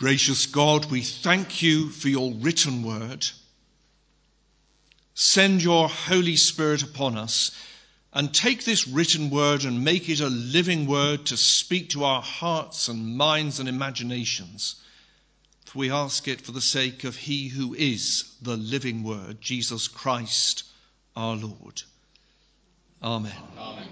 Gracious God, we thank you for your written word. Send your Holy Spirit upon us and take this written word and make it a living word to speak to our hearts and minds and imaginations. For we ask it for the sake of he who is the living word, Jesus Christ our Lord. Amen. Amen.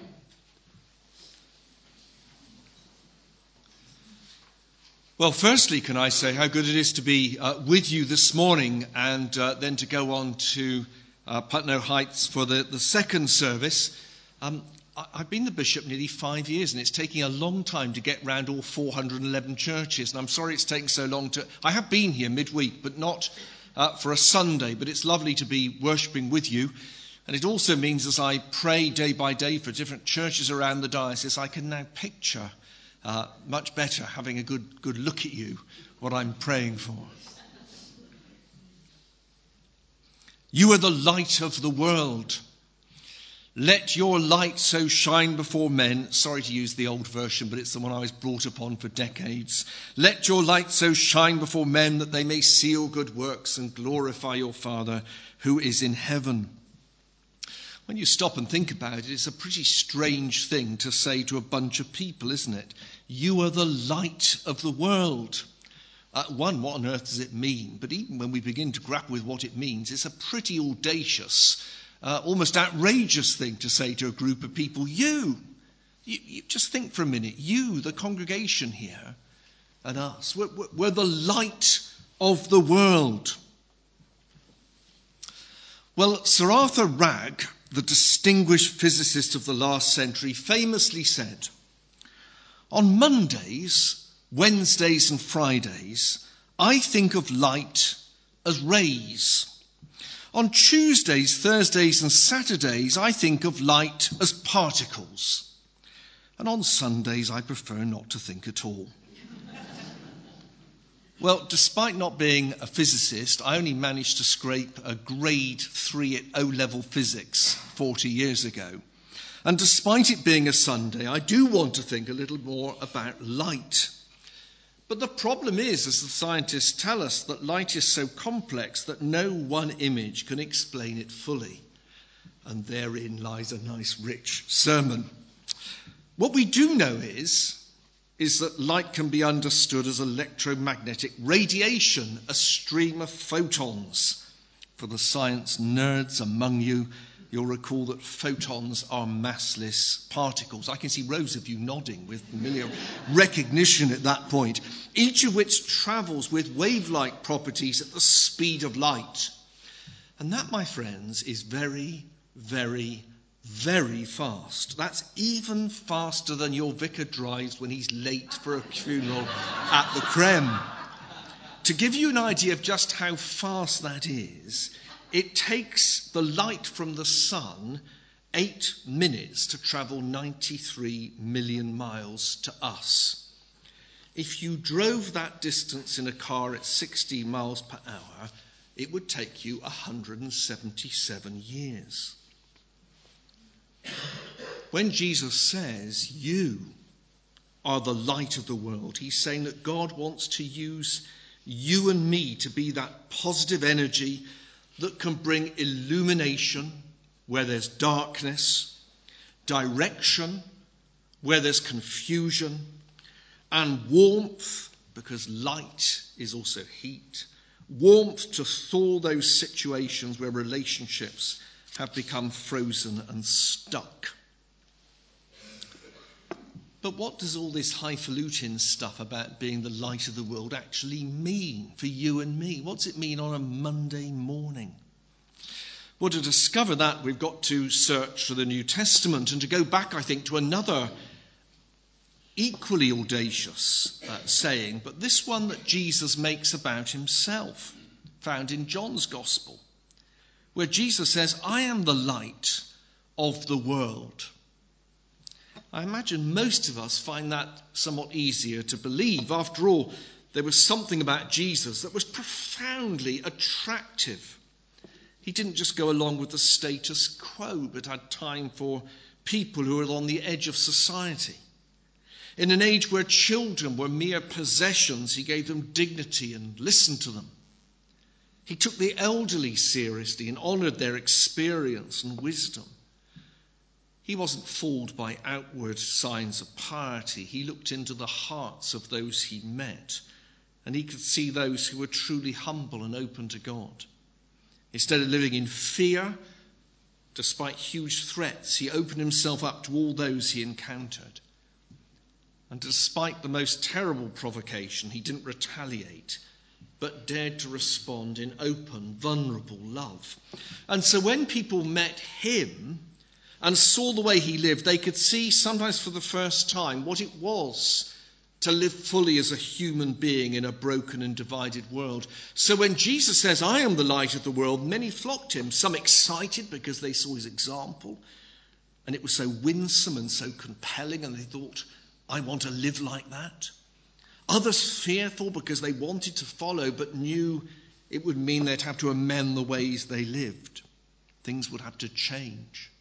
Well, firstly, can I say how good it is to be with you this morning and then to go on to Putney Heights for the second service. I've been the bishop nearly 5 years, and it's taking a long time to get round all 411 churches. And I'm sorry it's taken so long to... I have been here midweek, but not for a Sunday. But it's lovely to be worshipping with you. And it also means as I pray day by day for different churches around the diocese, I can now picture much better having a good look at you, what I'm praying for. You are the light of the world. Let your light so shine before men. Sorry to use the old version, but it's the one I was brought upon for decades. Let your light so shine before men that they may see your good works and glorify your Father who is in heaven. When you stop and think about it, it's a pretty strange thing to say to a bunch of people, isn't it? You are the light of the world. What on earth does it mean? But even when we begin to grapple with what it means, it's a pretty audacious, almost outrageous thing to say to a group of people. You just think for a minute. You, the congregation here, and us, we're the light of the world. Well, Sir Arthur Ragg, the distinguished physicist of the last century, famously said, on Mondays, Wednesdays and Fridays, I think of light as rays. On Tuesdays, Thursdays and Saturdays, I think of light as particles. And on Sundays, I prefer not to think at all. Well, despite not being a physicist, I only managed to scrape a grade 3 at O-level physics 40 years ago. And despite it being a Sunday, I do want to think a little more about light. But the problem is, as the scientists tell us, that light is so complex that no one image can explain it fully. And therein lies a nice, rich sermon. What we do know is that light can be understood as electromagnetic radiation, a stream of photons. For the science nerds among you, you'll recall that photons are massless particles. I can see rows of you nodding with familiar recognition at that point, each of which travels with wave-like properties at the speed of light. And that, my friends, is very, very, very fast. That's even faster than your vicar drives when he's late for a funeral at the Creme. To give you an idea of just how fast that is, it takes the light from the sun 8 minutes to travel 93 million miles to us. If you drove that distance in a car at 60 miles per hour, it would take you 177 years. When Jesus says, you are the light of the world, he's saying that God wants to use you and me to be that positive energy that can bring illumination where there's darkness, direction where there's confusion, and warmth, because light is also heat, warmth to thaw those situations where relationships have become frozen and stuck. But what does all this highfalutin stuff about being the light of the world actually mean for you and me? What's it mean on a Monday morning? Well, to discover that, we've got to search for the New Testament and to go back, I think, to another equally audacious saying, but this one that Jesus makes about himself, found in John's Gospel, where Jesus says, I am the light of the world. I imagine most of us find that somewhat easier to believe. After all, there was something about Jesus that was profoundly attractive. He didn't just go along with the status quo, but had time for people who were on the edge of society. In an age where children were mere possessions, he gave them dignity and listened to them. He took the elderly seriously and honoured their experience and wisdom. He wasn't fooled by outward signs of piety. He looked into the hearts of those he met, and he could see those who were truly humble and open to God. Instead of living in fear, despite huge threats, he opened himself up to all those he encountered. And despite the most terrible provocation, he didn't retaliate, but dared to respond in open, vulnerable love. And so when people met him and saw the way he lived, they could see, sometimes for the first time, what it was to live fully as a human being in a broken and divided world. So when Jesus says, "I am the light of the world," many flocked him, some excited because they saw his example, and it was so winsome and so compelling, and they thought, "I want to live like that." Others fearful because they wanted to follow, but knew it would mean they'd have to amend the ways they lived. Things would have to change.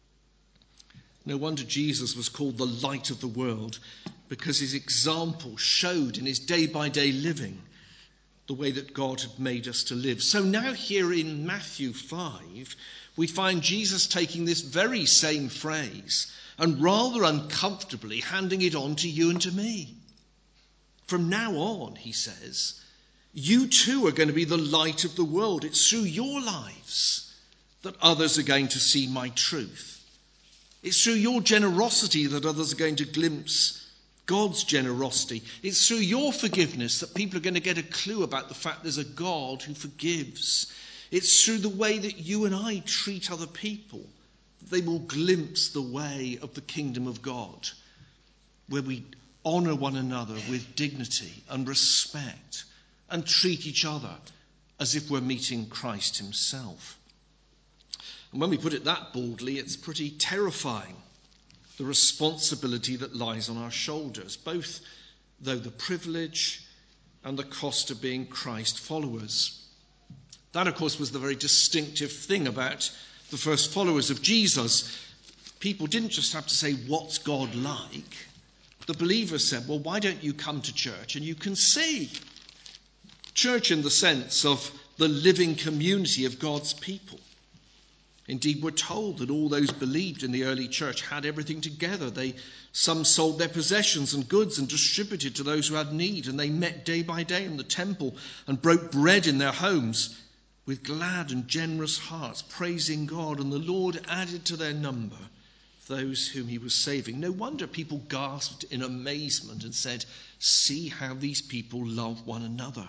No wonder Jesus was called the light of the world, because his example showed in his day-by-day living the way that God had made us to live. So now here in Matthew 5, we find Jesus taking this very same phrase and rather uncomfortably handing it on to you and to me. From now on, he says, you too are going to be the light of the world. It's through your lives that others are going to see my truth. It's through your generosity that others are going to glimpse God's generosity. It's through your forgiveness that people are going to get a clue about the fact there's a God who forgives. It's through the way that you and I treat other people that they will glimpse the way of the kingdom of God, where we honour one another with dignity and respect and treat each other as if we're meeting Christ himself. And when we put it that boldly, it's pretty terrifying, the responsibility that lies on our shoulders, both though the privilege and the cost of being Christ followers. That, of course, was the very distinctive thing about the first followers of Jesus. People didn't just have to say, "What's God like?" The believers said, "Well, why don't you come to church and you can see?" Church in the sense of the living community of God's people. Indeed, we're told that all those believed in the early church had everything together. Some sold their possessions and goods and distributed to those who had need, and they met day by day in the temple and broke bread in their homes with glad and generous hearts, praising God, and the Lord added to their number those whom he was saving. No wonder people gasped in amazement and said, "See how these people love one another."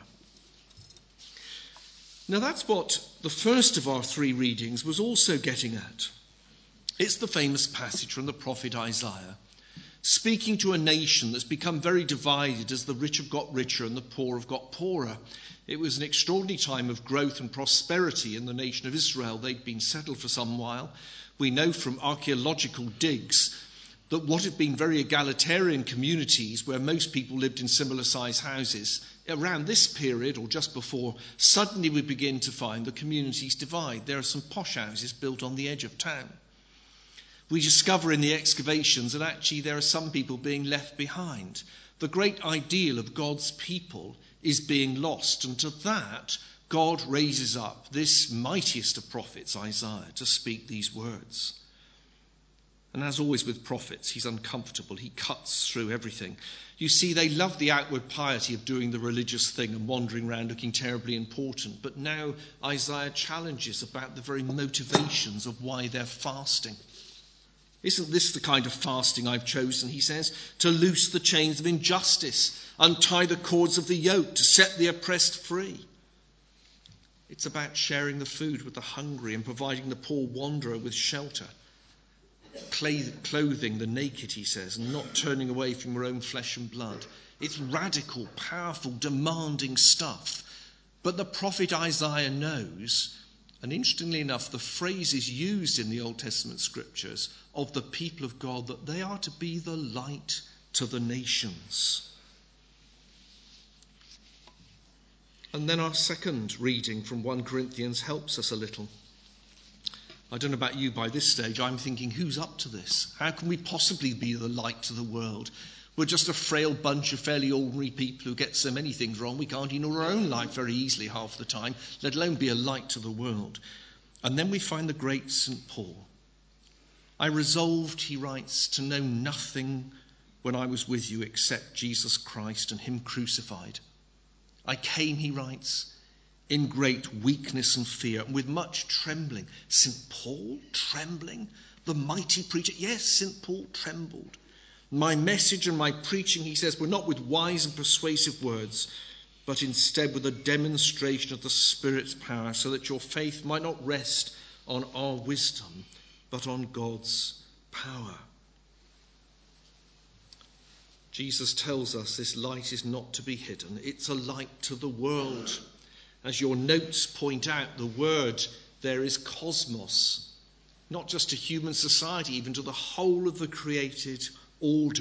Now that's what the first of our three readings was also getting at. It's the famous passage from the prophet Isaiah, speaking to a nation that's become very divided as the rich have got richer and the poor have got poorer. It was an extraordinary time of growth and prosperity in the nation of Israel. They'd been settled for some while. We know from archaeological digs that what had been very egalitarian communities where most people lived in similar sized houses, around this period or just before, suddenly we begin to find the communities divide. There are some posh houses built on the edge of town. We discover in the excavations that actually there are some people being left behind. The great ideal of God's people is being lost, and to that God raises up this mightiest of prophets, Isaiah, to speak these words. And as always with prophets, he's uncomfortable. He cuts through everything. You see, they love the outward piety of doing the religious thing and wandering around looking terribly important. But now Isaiah challenges about the very motivations of why they're fasting. Isn't this the kind of fasting I've chosen, he says, to loose the chains of injustice, untie the cords of the yoke, to set the oppressed free? It's about sharing the food with the hungry and providing the poor wanderer with shelter. Clothing the naked, he says, and not turning away from your own flesh and blood. It's radical, powerful, demanding stuff. But the prophet Isaiah knows, and interestingly enough, the phrase is used in the Old Testament scriptures of the people of God, that they are to be the light to the nations. And then our second reading from 1 Corinthians helps us a little. I don't know about you, by this stage, I'm thinking, who's up to this? How can we possibly be the light to the world? We're just a frail bunch of fairly ordinary people who get so many things wrong we can't even know our own life very easily half the time, let alone be a light to the world. And then we find the great St. Paul. I resolved, he writes, to know nothing when I was with you except Jesus Christ and him crucified. I came, he writes, in great weakness and fear, and with much trembling. St. Paul trembling? The mighty preacher? Yes, St. Paul trembled. My message and my preaching, he says, were not with wise and persuasive words, but instead with a demonstration of the Spirit's power, so that your faith might not rest on our wisdom, but on God's power. Jesus tells us this light is not to be hidden. It's a light to the world. As your notes point out, the word there is cosmos, not just to human society, even to the whole of the created order.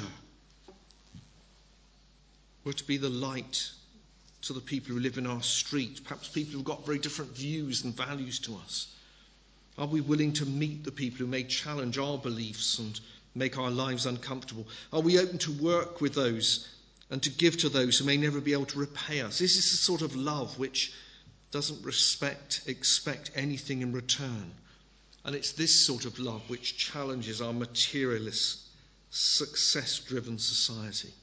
We're to be the light to the people who live in our street, perhaps people who've got very different views and values to us. Are we willing to meet the people who may challenge our beliefs and make our lives uncomfortable? Are we open to work with those and to give to those who may never be able to repay us? This is the sort of love which doesn't expect anything in return. And it's this sort of love which challenges our materialist, success-driven society.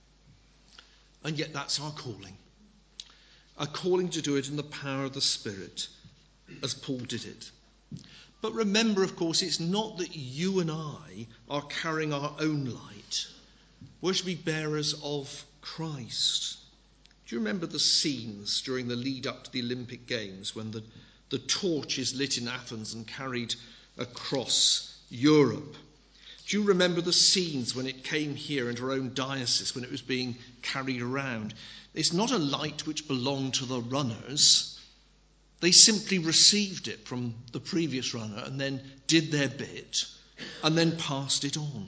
And yet that's our calling. A calling to do it in the power of the Spirit, as Paul did it. But remember, of course, it's not that you and I are carrying our own light. We're to be bearers of Christ. Do you remember the scenes during the lead up to the Olympic Games when the torch is lit in Athens and carried across Europe? Do you remember the scenes when it came here into our own diocese, when it was being carried around? It's not a light which belonged to the runners. They simply received it from the previous runner and then did their bit and then passed it on.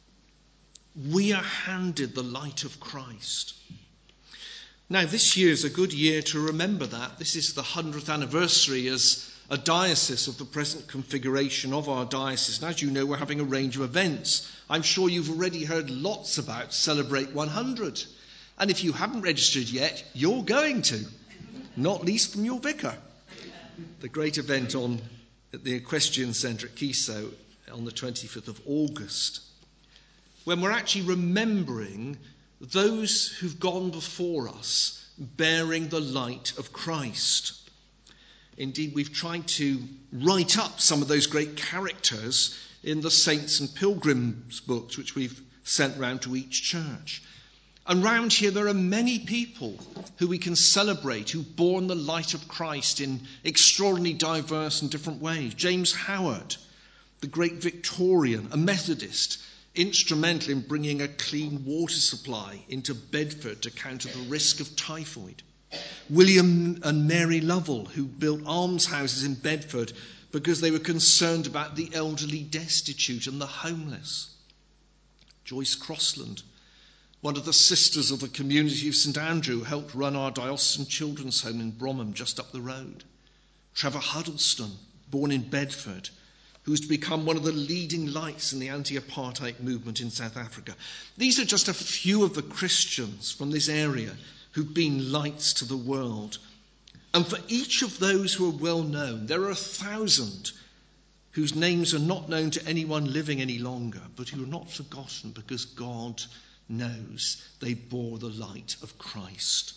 We are handed the light of Christ. Now, this year is a good year to remember that. This is the 100th anniversary as a diocese of the present configuration of our diocese. And as you know, we're having a range of events. I'm sure you've already heard lots about Celebrate 100. And if you haven't registered yet, you're going to, not least from your vicar. The great event at the Equestrian Centre at Kiso on the 25th of August, when we're actually remembering those who've gone before us, bearing the light of Christ. Indeed, we've tried to write up some of those great characters in the Saints and Pilgrims books, which we've sent round to each church. And round here there are many people who we can celebrate, who've borne the light of Christ in extraordinarily diverse and different ways. James Howard, the great Victorian, a Methodist, instrumental in bringing a clean water supply into Bedford to counter the risk of typhoid. William and Mary Lovell, who built almshouses in Bedford because they were concerned about the elderly destitute and the homeless. Joyce Crossland, one of the sisters of the community of St Andrew, helped run our diocesan children's home in Bromham, just up the road. Trevor Huddleston, born in Bedford, who's to become one of the leading lights in the anti-apartheid movement in South Africa. These are just a few of the Christians from this area who've been lights to the world. And for each of those who are well known, there are 1,000 whose names are not known to anyone living any longer, but who are not forgotten because God knows they bore the light of Christ.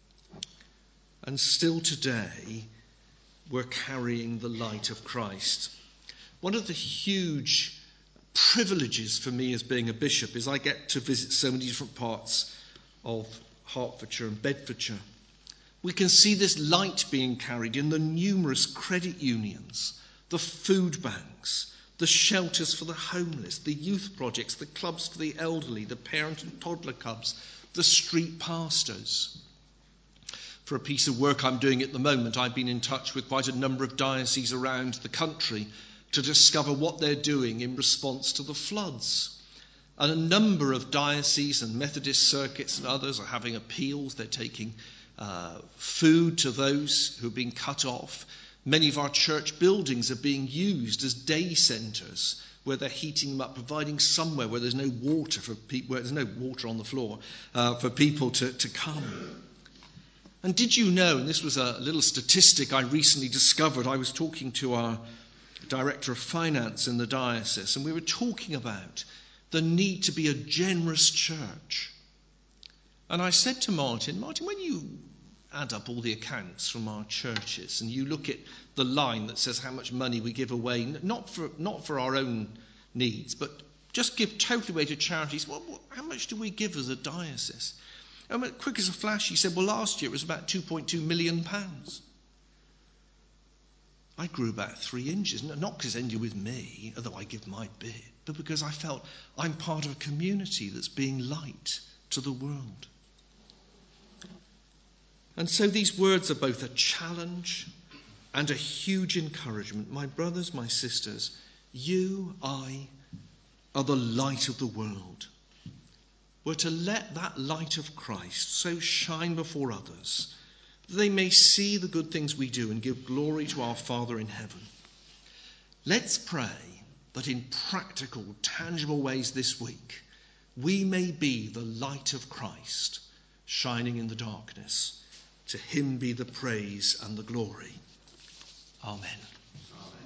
And still today, we're carrying the light of Christ. One of the huge privileges for me as being a bishop is I get to visit so many different parts of Hertfordshire and Bedfordshire. We can see this light being carried in the numerous credit unions, the food banks, the shelters for the homeless, the youth projects, the clubs for the elderly, the parent and toddler clubs, the street pastors. For a piece of work I'm doing at the moment, I've been in touch with quite a number of dioceses around the country to discover what they're doing in response to the floods. And a number of dioceses and Methodist circuits and others are having appeals. They're taking food to those who have been cut off. Many of our church buildings are being used as day centres, where they're heating them up, providing somewhere where there's no water for people, where there's no water on the floor for people to come. And did you know, and this was a little statistic I recently discovered, I was talking to our director of finance in the diocese, and we were talking about the need to be a generous church. And I said to Martin, when you add up all the accounts from our churches and you look at the line that says how much money we give away, not for our own needs, but just give totally away to charities, how much do we give as a diocese? And quick as a flash, he said, well, last year it was about £2.2 million. I grew about 3 inches, not because it ended with me, although I give my bit, but because I felt I'm part of a community that's being light to the world. And so these words are both a challenge and a huge encouragement. My brothers, my sisters, you, I, are the light of the world. We're to let that light of Christ so shine before others that they may see the good things we do and give glory to our Father in heaven. Let's pray that in practical, tangible ways this week, we may be the light of Christ shining in the darkness. To him be the praise and the glory. Amen.